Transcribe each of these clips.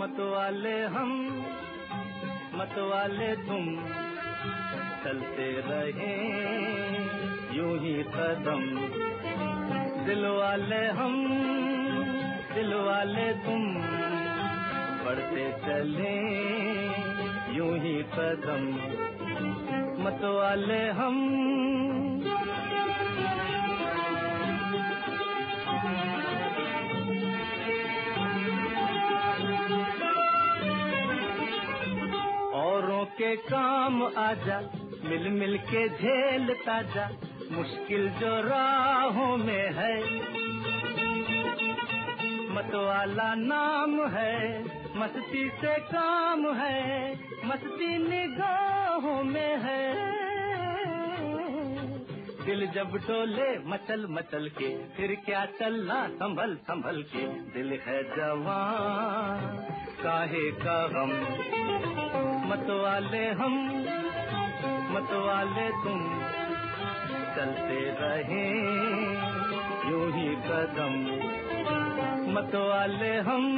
मतवाले हम मतवाले तुम, चलते रहे यूं ही कदम। दिलवाले हम दिलवाले तुम, बढ़ते चले यूं ही कदम। मतवाले हम औरों के काम आजा, मिल मिल के झेलता जा, मुश्किल जो राहों में है। मतवाला नाम है, मस्ती से काम है, मस्ती निगाहों में है। दिल जब डोले मचल मचल के, फिर क्या चलना संभल संभल के। दिल है जवान काहे का गम, मतवाले हम मतवाले तुम, चलते रहे यूं ही कदम। मतवाले हम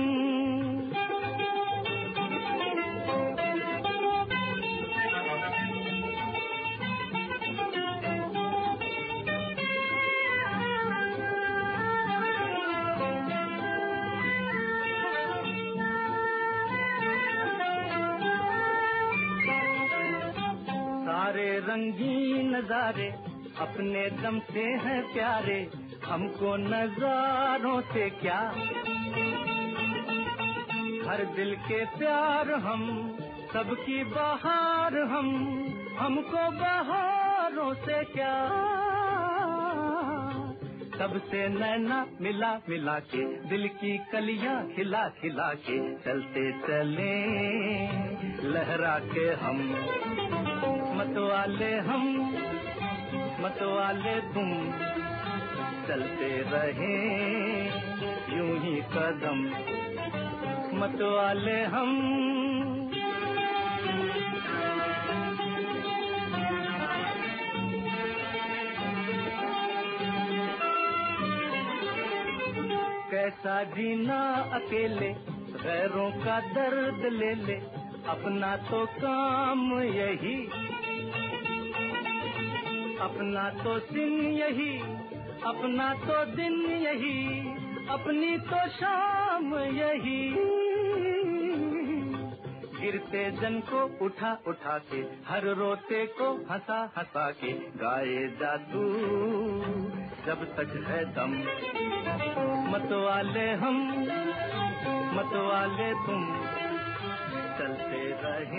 सारे रंगीन नजारे अपने दम से हैं प्यारे, हमको नजारों से क्या। हर दिल के प्यार हम, सबकी बहार हम, हमको बहारों से क्या। सबसे नैना मिला मिला के, दिल की कलियां खिला खिला के, चलते चले लहरा के हम। मतवाले हम मतवाले तुम, चलते रहे यूं ही कदम। मतवाले हम कैसा जीना अकेले, गैरों का दर्द ले ले, अपना तो काम यही, अपना तो दिन यही, अपना तो दिन यही, अपनी तो शाम यही। गिरते जन को उठा उठा के, हर रोते को हंसा हंसा के, गाए जा तू जब तक है दम। मतवाले हम मतवाले तुम, चलते रहे